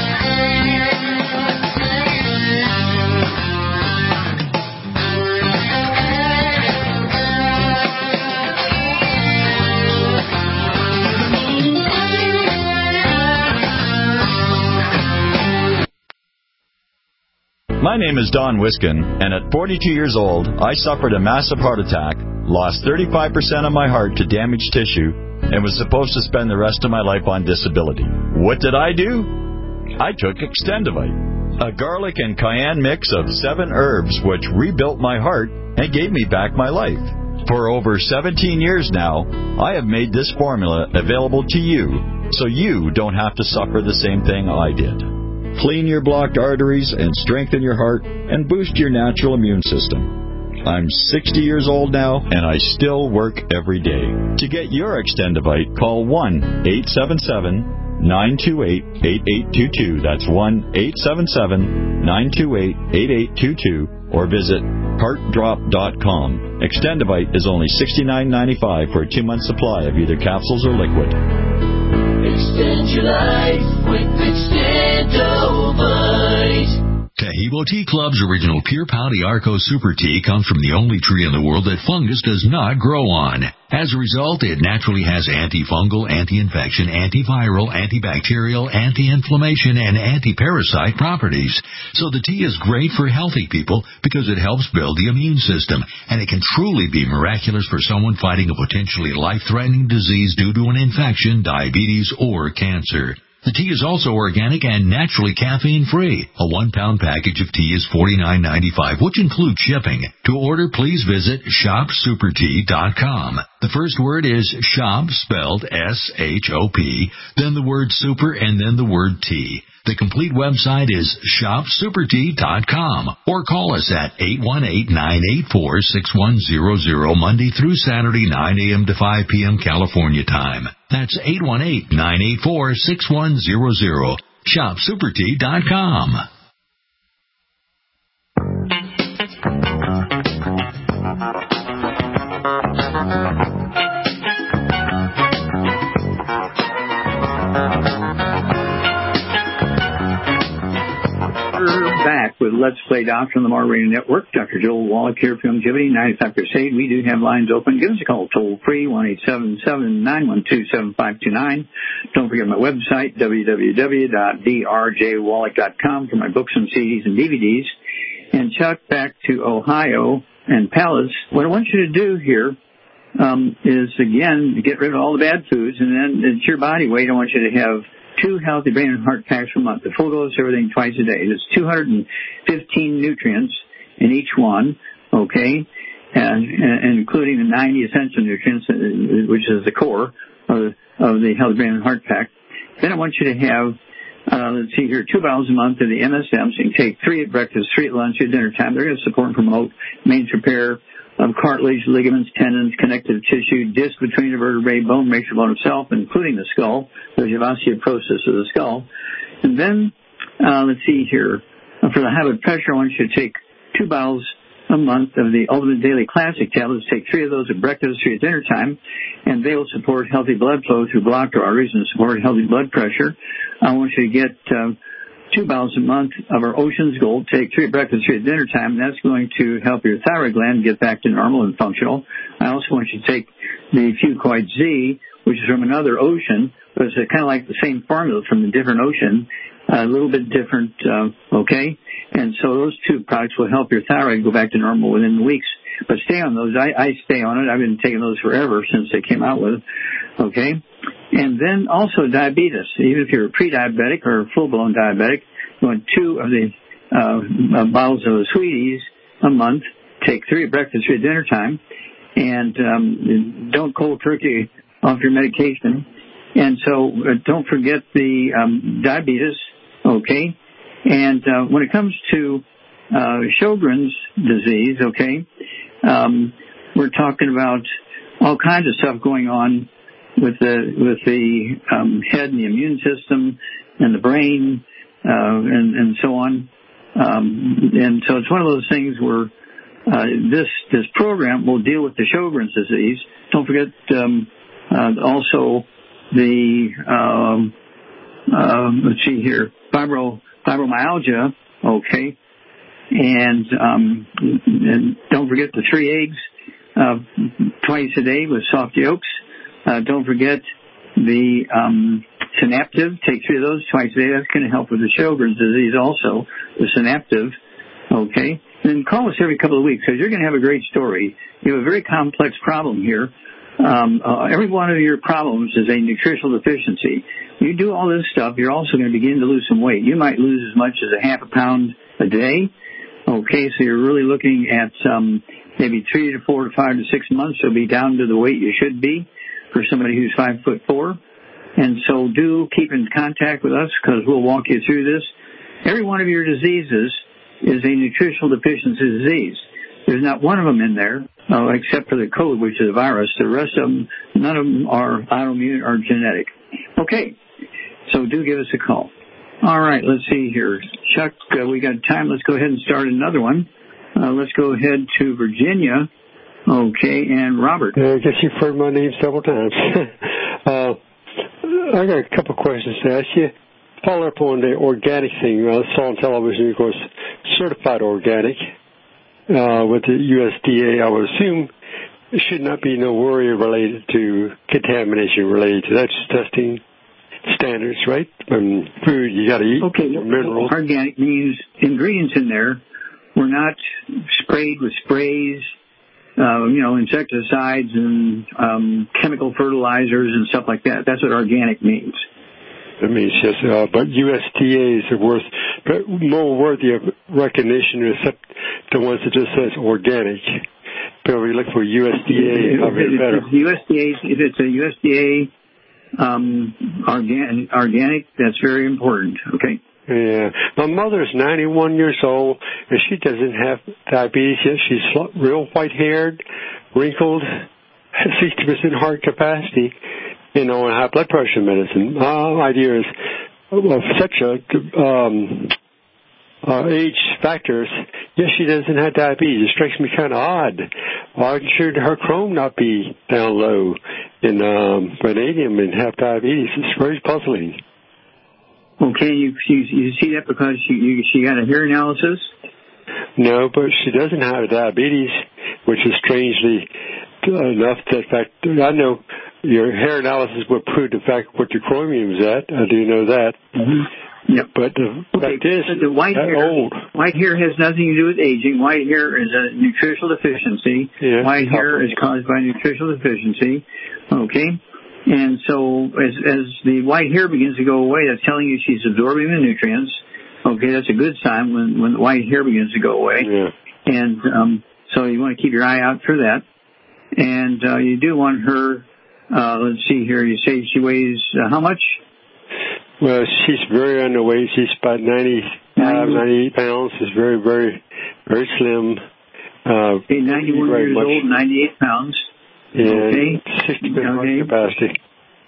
My name is Don Wiskin, and at forty-two years old, I suffered a massive heart attack, lost thirty-five percent of my heart to damaged tissue, and was supposed to spend the rest of my life on disability. What did I do? I took Extendivite, a garlic and cayenne mix of seven herbs which rebuilt my heart and gave me back my life. For over seventeen years now, I have made this formula available to you, so you don't have to suffer the same thing I did. Clean your blocked arteries and strengthen your heart and boost your natural immune system. I'm sixty years old now, and I still work every day. To get your Extendivite, call one eight seven seven, nine two eight, eight eight two two. That's one eight seven seven, nine two eight, eight eight two two, or visit heart drop dot com. Extendivite is only sixty-nine ninety-five for a two-month supply of either capsules or liquid. Extend your life with Extendovite. Taheebo Tea Club's original Pure Pouty Arco Super Tea comes from the only tree in the world that fungus does not grow on. As a result, it naturally has antifungal, anti-infection, antiviral, antibacterial, anti-inflammation, and anti-parasite properties. So the tea is great for healthy people because it helps build the immune system, and it can truly be miraculous for someone fighting a potentially life-threatening disease due to an infection, diabetes, or cancer. The tea is also organic and naturally caffeine-free. A one-pound package of tea is forty-nine ninety-five, which includes shipping. To order, please visit shop super tea dot com. The first word is shop, spelled S H O P, then the word super, and then the word tea. The complete website is shop super tea dot com, or call us at eight one eight, nine eight four, six one zero zero Monday through Saturday, nine a.m. to five p.m. California time. That's eight one eight, nine eight four, six one zero zero. shop super tea dot com. Back with Let's Play Doctor on the Mar Radio Network. Doctor Joel Wallach here for Longevity, ninety-five Crusade. We do have lines open. Give us a call toll free, one eight seven seven, nine one two, seven five two nine. Don't forget my website, w w w dot d r j wallach dot com, for my books and C Ds and D V Ds. And Chuck, back to Ohio and Palace. What I want you to do here um, is, again, get rid of all the bad foods, and then it's your body weight. I want you to have two healthy brain and heart packs per month. The full dose, everything twice a day. There's two hundred fifteen nutrients in each one, okay, and, and including the ninety essential nutrients, which is the core of, of the healthy brain and heart pack. Then I want you to have, uh, let's see here, two bottles a month of the M S M. So you can take three at breakfast, three at lunch, at dinner time. They're going to support and promote maintenance repair of cartilage, ligaments, tendons, connective tissue, disc between the vertebrae, bone, makes your bone itself, including the skull. There's your osteoporosis of the skull. And then, uh, let's see here. For the high blood pressure, I want you to take two bottles a month of the Ultimate Daily Classic tablets. Take three of those at breakfast, three at dinner time, and they will support healthy blood flow through blocked arteries and support healthy blood pressure. I want you to get uh, two bottles a month of our Ocean's Gold. Take three at breakfast, three at dinner time. That's going to help your thyroid gland get back to normal and functional. I also want you to take the Fucoid Z, which is from another ocean, but it's kind of like the same formula from a different ocean, a little bit different, uh, okay? And so those two products will help your thyroid go back to normal within weeks. But stay on those. I, I stay on it. I've been taking those forever since they came out with it, okay? And then also diabetes. Even if you're a pre-diabetic or a full-blown diabetic, you want two of the uh, bottles of the Sweeties a month. Take three at breakfast, three at dinner time. And um, don't cold turkey off your medication. And so uh, don't forget the um, diabetes, okay? And uh, when it comes to uh, Sjogren's disease, okay, um, we're talking about all kinds of stuff going on with the with the um, head and the immune system and the brain uh, and, and so on. Um, and so it's one of those things where uh, this this program will deal with the Sjogren's disease. Don't forget um, uh, also the um, uh, let's see here fibro fibromyalgia, okay, and um, and don't forget the three eggs uh, twice a day with soft yolks. Uh, don't forget the um, Synaptive. Take three of those twice a day. That's going to help with the Sjogren's disease also, the Synaptive. Okay? And then call us every couple of weeks because you're going to have a great story. You have a very complex problem here. Um, uh, every one of your problems is a nutritional deficiency. You do all this stuff, you're also going to begin to lose some weight. You might lose as much as a half a pound a day. Okay, so you're really looking at um, maybe three to four to five to six months to be down to the weight you should be for somebody who's five foot four. And so do keep in contact with us because we'll walk you through this. Every one of your diseases is a nutritional deficiency disease. There's not one of them in there, uh, except for the code, which is a virus. The rest of them, none of them are autoimmune or genetic. Okay, so do give us a call. All right, let's see here. Chuck, uh, we got time. Let's go ahead and start another one. Uh, let's go ahead to Virginia. Okay, and Robert. Uh, I guess you've heard my name several times. uh, I got a couple of questions to ask you. Follow up on the organic thing. I saw on television, of course, certified organic uh, with the U S D A. I would assume there should not be no worry related to contamination related to that. Just testing standards, right? Um, food you got to eat. Okay, minerals. Organic means ingredients in there were not sprayed with sprays, uh, you know, insecticides and um, chemical fertilizers and stuff like that. That's what organic means. It means just, uh, but U S D A is worth more worthy of recognition, except the ones that just says organic. But we look for U S D A, I'll be better. If U S D A, if it's a U S D A um, organic, organic, that's very important. Okay. Yeah. My mother's ninety-one years old, and she doesn't have diabetes yet. She's real white-haired, wrinkled, has sixty percent heart capacity, you know, and high blood pressure medicine. My idea is, of such a um, uh, age factors, yes, she doesn't have diabetes. It strikes me kind of odd. Why should her chrome not be down low in um, vanadium and have diabetes? It's very puzzling. Okay, you you, you see that because she you, she got a hair analysis? No, but she doesn't have diabetes, which is strangely enough. That fact, I know your hair analysis would prove the fact what your chromium is at. I do know that. Mm-hmm. Yep. But the okay, fact is, so the white hair, old. white hair has nothing to do with aging. White hair is a nutritional deficiency. Yeah, white hair is caused by nutritional deficiency. Okay. And so as as the white hair begins to go away, that's telling you she's absorbing the nutrients. Okay, that's a good sign when, when the white hair begins to go away. Yeah. And um, so you want to keep your eye out for that. And uh, you do want her, uh, let's see here, you say she weighs uh, how much? Well, she's very underweight. She's about ninety-five, ninety-eight pounds. She's very, very, very slim. Uh, okay, ninety-one years much. old, ninety-eight pounds. Yeah, okay. sixty percent okay. capacity.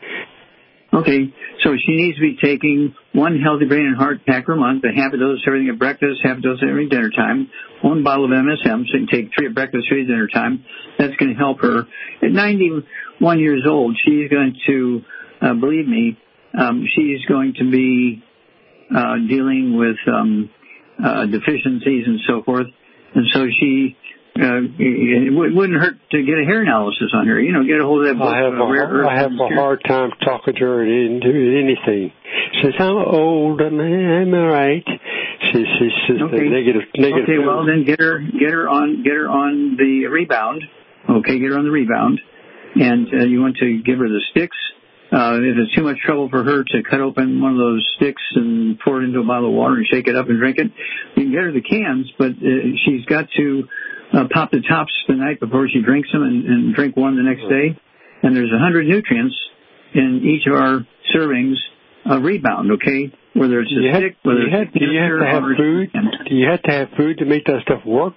Okay, so she needs to be taking one healthy brain and heart pack per month, a half a dose everything at breakfast, half a dose every dinner time, one bottle of M S M, so you can take three at breakfast, three at dinner time. That's going to help her. At ninety-one years old, she's going to, uh, believe me, um, she's going to be uh, dealing with um, uh, deficiencies and so forth. And so she, uh, it wouldn't hurt to get a hair analysis on her. You know, get a hold of that book. I have, uh, a, rare I have a hard time talking to her into anything. She says, I'm old and I'm all right. She, she's just okay. a negative, negative. Okay, well then get her, get her on, get her on the rebound. Okay, get her on the rebound. And uh, you want to give her the sticks. Uh, if it's too much trouble for her to cut open one of those sticks and pour it into a bottle of water and shake it up and drink it, you can get her the cans, but uh, she's got to uh, pop the tops the night before she drinks them and, and drink one the next day. And there's one hundred nutrients in each of our servings of rebound, okay? Whether it's a you stick, have, whether you it's have, do you have to have food? Do you have to have food to make that stuff work?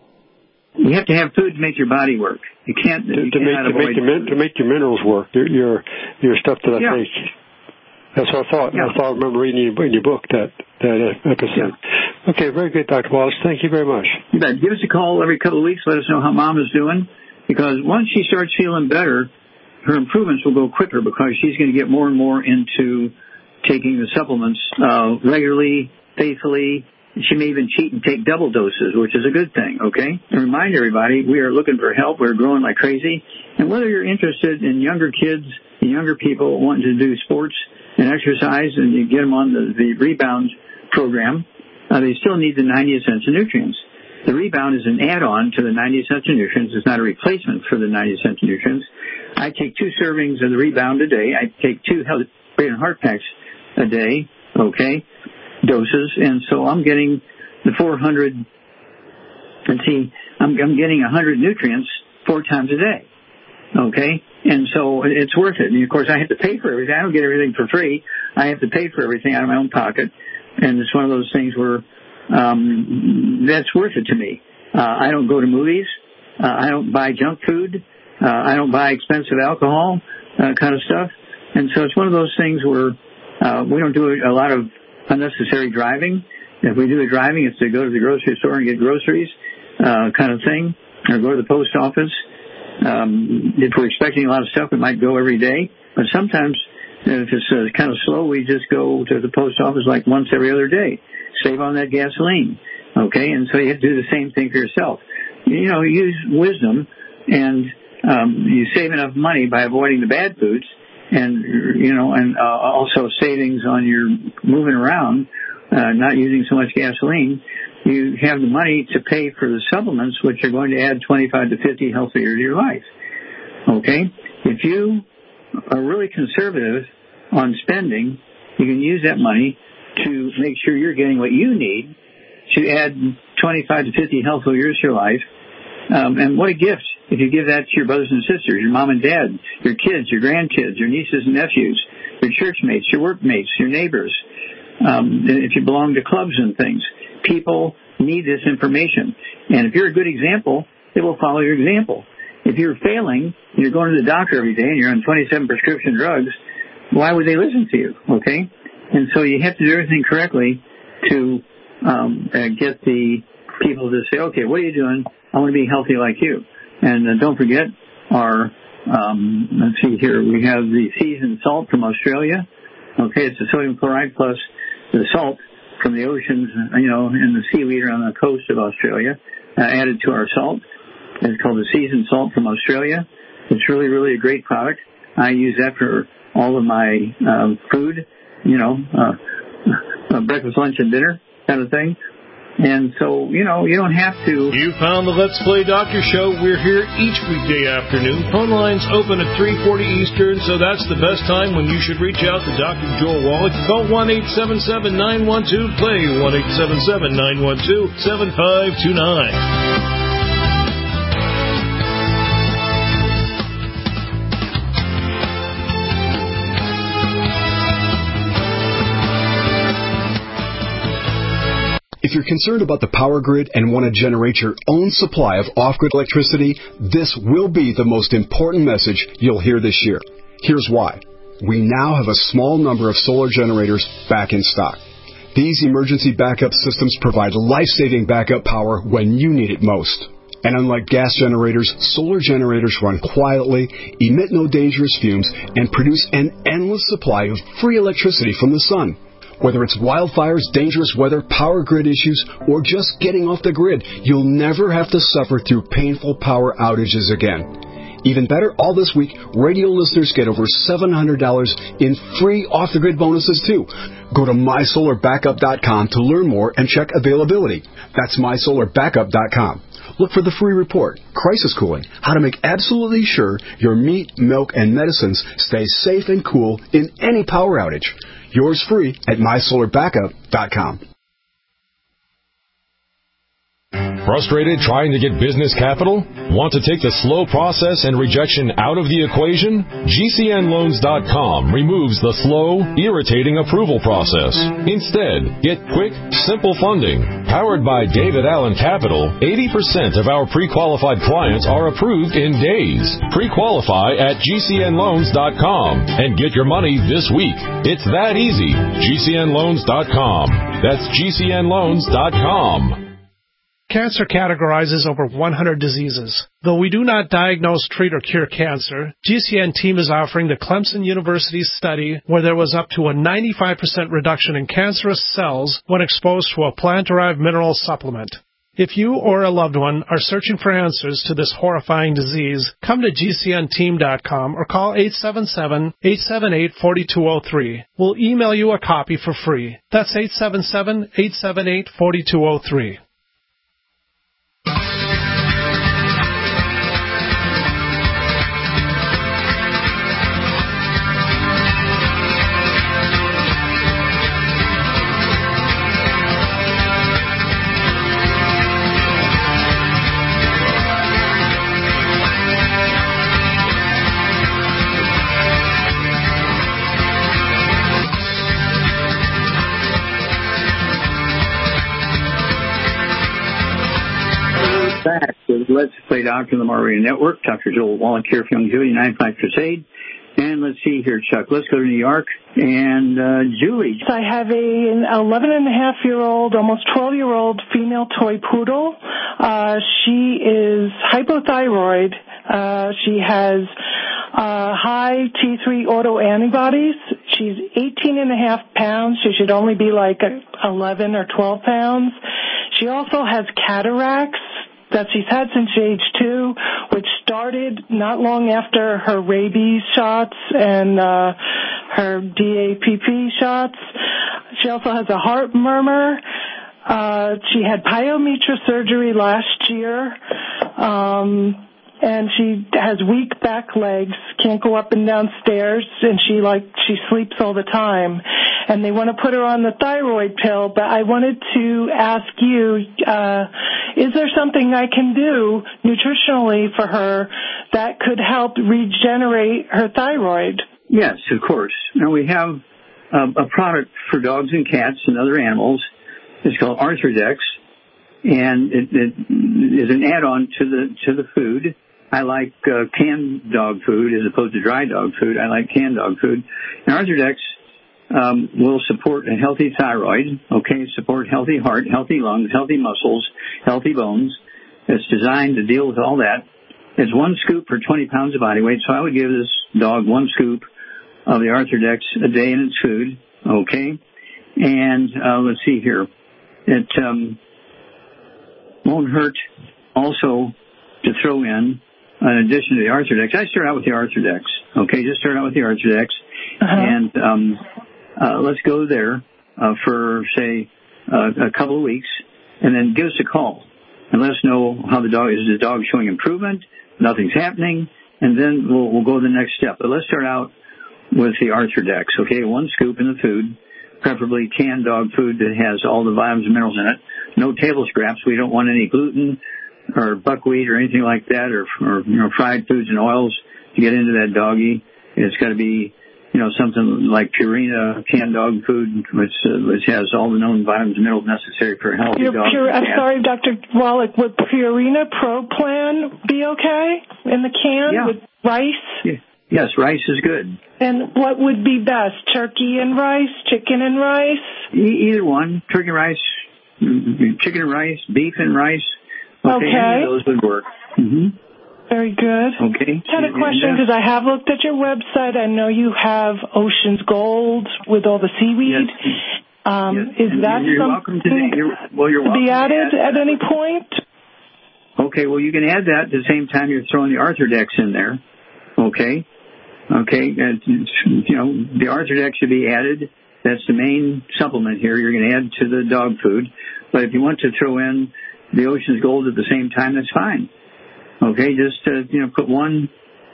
You have to have food to make your body work. You can't to, you to make to make, your, to make your minerals work. Your your, your stuff that I yeah. take. That's what I thought. Yeah. I thought I remember reading in your book that that episode. Yeah. Okay, very good, Doctor Wallace. Thank you very much. You bet. Give us a call every couple of weeks. Let us know how Mom is doing, because once she starts feeling better, her improvements will go quicker because she's going to get more and more into taking the supplements uh, regularly, faithfully. She may even cheat and take double doses, which is a good thing, okay? And remind everybody, we are looking for help. We're growing like crazy. And whether you're interested in younger kids and younger people wanting to do sports and exercise and you get them on the, the Rebound program, uh, they still need the ninety essential nutrients. The Rebound is an add-on to the ninety essential nutrients. It's not a replacement for the ninety essential nutrients. I take two servings of the Rebound a day. I take two healthy brain and heart packs a day, okay? Doses, and so I'm getting the four hundred, and see, I'm, I'm getting one hundred nutrients four times a day, okay? And so it's worth it. And, of course, I have to pay for everything. I don't get everything for free. I have to pay for everything out of my own pocket, and it's one of those things where um, that's worth it to me. Uh, I don't go to movies. Uh, I don't buy junk food. Uh, I don't buy expensive alcohol uh, kind of stuff. And so it's one of those things where uh, we don't do a lot of unnecessary driving. If we do the driving, it's to go to the grocery store and get groceries, uh, kind of thing, or go to the post office. Um, if we're expecting a lot of stuff, we might go every day. But sometimes, if it's uh, kind of slow, we just go to the post office like once every other day. Save on that gasoline, okay? And so you have to do the same thing for yourself. You know, use wisdom, and um, you save enough money by avoiding the bad foods, and, you know, and uh, also savings on your moving around, uh, not using so much gasoline. You have the money to pay for the supplements, which are going to add twenty-five to fifty healthy years to your life. Okay? If you are really conservative on spending, you can use that money to make sure you're getting what you need to add twenty-five to fifty healthy years to your life. Um, and what a gift if you give that to your brothers and sisters, your mom and dad, your kids, your grandkids, your nieces and nephews, your church mates, your workmates, your neighbors, um, if you belong to clubs and things. People need this information. And if you're a good example, they will follow your example. If you're failing, and you're going to the doctor every day and you're on twenty-seven prescription drugs, why would they listen to you, okay? And so you have to do everything correctly to um, uh, get the people to say, okay, what are you doing? I want to be healthy like you. And uh, don't forget our, um, let's see here, we have the seasoned salt from Australia. Okay, it's the sodium chloride plus the salt from the oceans, you know, and the seaweed on the coast of Australia, uh, added to our salt. It's called the seasoned salt from Australia. It's really, really a great product. I use that for all of my um, food, you know, uh, breakfast, lunch, and dinner kind of thing. And so, you know, you don't have to. You found the Let's Play Doctor Show. We're here each weekday afternoon. Phone lines open at three forty Eastern, so that's the best time when you should reach out to Doctor Joel Wallach. Call one eight seven seven, nine one two, play, one eight seven seven, nine one two, seven five two nine. If you're concerned about the power grid and want to generate your own supply of off-grid electricity, this will be the most important message you'll hear this year. Here's why. We now have a small number of solar generators back in stock. These emergency backup systems provide life-saving backup power when you need it most. And unlike gas generators, solar generators run quietly, emit no dangerous fumes, and produce an endless supply of free electricity from the sun. Whether it's wildfires, dangerous weather, power grid issues, or just getting off the grid, you'll never have to suffer through painful power outages again. Even better, all this week, radio listeners get over seven hundred dollars in free off-the-grid bonuses, too. Go to my solar backup dot com to learn more and check availability. That's my solar backup dot com. Look for the free report, Crisis Cooling, how to make absolutely sure your meat, milk, and medicines stay safe and cool in any power outage. Yours free at my solar backup dot com. Frustrated trying to get business capital? Want to take the slow process and rejection out of the equation? G C N loans dot com removes the slow, irritating approval process. Instead, get quick, simple funding. Powered by David Allen Capital, eighty percent of our pre-qualified clients are approved in days. Pre-qualify at G C N loans dot com and get your money this week. It's that easy. G C N loans dot com. That's G C N loans dot com. Cancer categorizes over one hundred diseases. Though we do not diagnose, treat, or cure cancer, G C N team is offering the Clemson University study where there was up to a ninety-five percent reduction in cancerous cells when exposed to a plant-derived mineral supplement. If you or a loved one are searching for answers to this horrifying disease, come to G C N team dot com or call eight seven seven, eight seven eight, four two zero three. We'll email you a copy for free. That's eight seven seven, eight seven eight, four two zero three. Back with Let's Play Doctor on the Mar Radio Network. Doctor Joel Wallach here from Young Judy, nine five Crusade. And let's see here, Chuck. Let's go to New York. And uh, Julie. I have a, an eleven and a half year old, almost twelve year old female toy poodle. Uh, she is hypothyroid. Uh, she has uh, high T three autoantibodies. She's eighteen and a half pounds. She should only be like eleven or twelve pounds. She also has cataracts that she's had since age two, which started not long after her rabies shots and uh, her D A P P shots. She also has a heart murmur. Uh, she had pyometra surgery last year. Um, and she has weak back legs, can't go up and down stairs, and she like she sleeps all the time. And they want to put her on the thyroid pill, but I wanted to ask you, uh, is there something I can do nutritionally for her that could help regenerate her thyroid? Yes, of course. Now we have um, a product for dogs and cats and other animals. It's called Arthrodex, and it, it is an add-on to the to the food. I like uh, canned dog food as opposed to dry dog food. I like canned dog food. And Arthrodex um, will support a healthy thyroid, okay, support healthy heart, healthy lungs, healthy muscles, healthy bones. It's designed to deal with all that. It's one scoop per twenty pounds of body weight, so I would give this dog one scoop of the Arthrodex a day in its food, okay? And uh, let's see here. It um, won't hurt also to throw in, in addition to the Arthrodex. I start out with the Arthrodex, okay? Just start out with the Arthrodex. Uh-huh. And um, uh, let's go there uh, for, say, uh, a couple of weeks, and then give us a call and let us know how the dog is. The dog showing improvement? Nothing's happening, and then we'll, we'll go to the next step. But let's start out with the Arthrodex, okay? One scoop in the food, preferably canned dog food that has all the vitamins and minerals in it. No table scraps. We don't want any gluten or buckwheat or anything like that, or, or you know, fried foods and oils to get into that doggy. It's got to be, you know, something like Purina canned dog food, which uh, which has all the known vitamins and minerals necessary for a healthy Your dog. pure, I'm sorry, Doctor Wallach, would Purina Pro Plan be okay in the can yeah. with rice? Yeah. Yes, rice is good. And what would be best, turkey and rice, chicken and rice? E- either one, turkey rice, chicken and rice, beef and rice. Okay, okay. Any of those would work. Mm-hmm. Very good. Okay. I had a question because I have looked at your website. I know you have Ocean's Gold with all the seaweed. Yes. Um, yes. Is and that you're something welcome to, you're, well, you're to welcome be added to add at any point? Okay, well, you can add that at the same time you're throwing the Arthrodex in there. Okay. Okay. And, you know, the Arthrodex should be added. That's the main supplement here you're going to add to the dog food. But if you want to throw in the Ocean's Gold at the same time, that's fine. Okay, just uh, you know, put one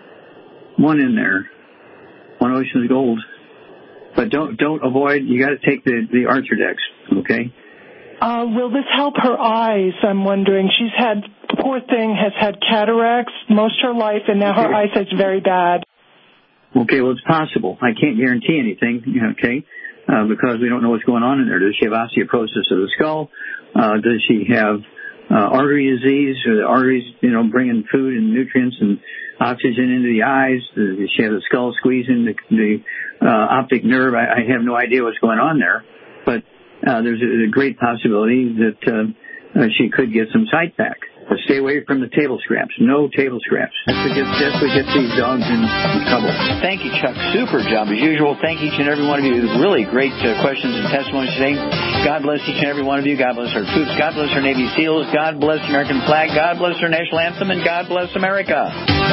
one in there, one Ocean's Gold, but don't don't avoid. You got to take the the Arthrodex. Okay. Uh, will this help her eyes? I'm wondering. She's had, poor thing, has had cataracts most her life, and now her okay. eyesight's very bad. Okay, well, it's possible. I can't guarantee anything. Okay, uh, because we don't know what's going on in there. Does she have osteoporosis of the skull? Uh, does she have Uh, artery disease, or the arteries, you know, bringing food and nutrients and oxygen into the eyes? Does she have the skull squeezing the, the uh, optic nerve? I, I have no idea what's going on there, but uh, there's a, a great possibility that uh, uh, she could get some sight back. But stay away from the table scraps. No table scraps. That's what gets, that's what gets these dogs in, in trouble. Thank you, Chuck. Super job as usual. Thank each and every one of you. Really great uh, questions and testimonies today. God bless each and every one of you. God bless our troops. God bless our Navy SEALs. God bless the American flag. God bless our national anthem. And God bless America.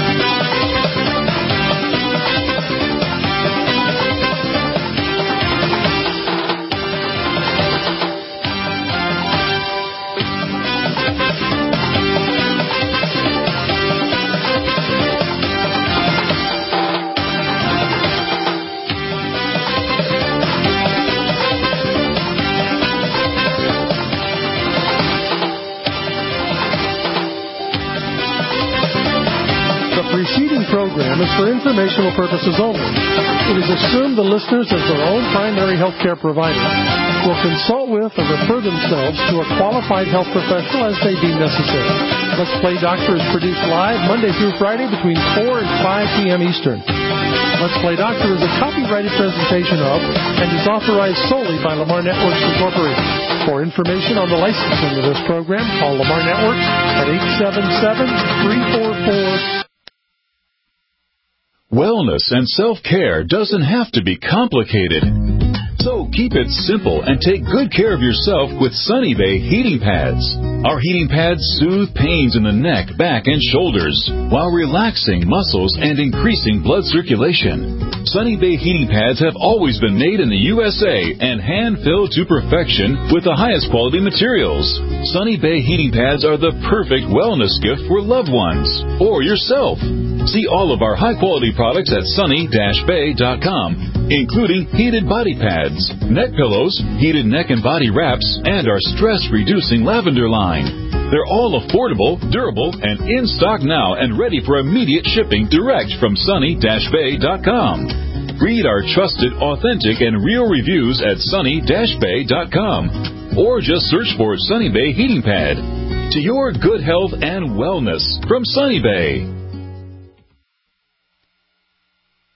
Program is for informational purposes only. It is assumed the listeners, as their own primary health care provider, will consult with or refer themselves to a qualified health professional as they deem necessary. Let's Play Doctor is produced live Monday through Friday between four and five p.m. Eastern. Let's Play Doctor is a copyrighted presentation of and is authorized solely by Lamar Networks Incorporated. For information on the licensing of this program, call Lamar Networks at eight seven seven, three four four Wellness and self-care doesn't have to be complicated. So keep it simple and take good care of yourself with Sunny Bay heating pads. Our heating pads soothe pains in the neck, back, and shoulders while relaxing muscles and increasing blood circulation. Sunny Bay heating pads have always been made in the U S A and hand-filled to perfection with the highest quality materials. Sunny Bay heating pads are the perfect wellness gift for loved ones or yourself. See all of our high-quality products at sunny dash bay dot com, including heated body pads, neck pillows, heated neck and body wraps, and our stress-reducing lavender line. They're all affordable, durable, and in stock now and ready for immediate shipping direct from sunny dash bay dot com. Read our trusted, authentic, and real reviews at sunny dash bay dot com, or just search for Sunny Bay Heating Pad. To your good health and wellness from Sunny Bay.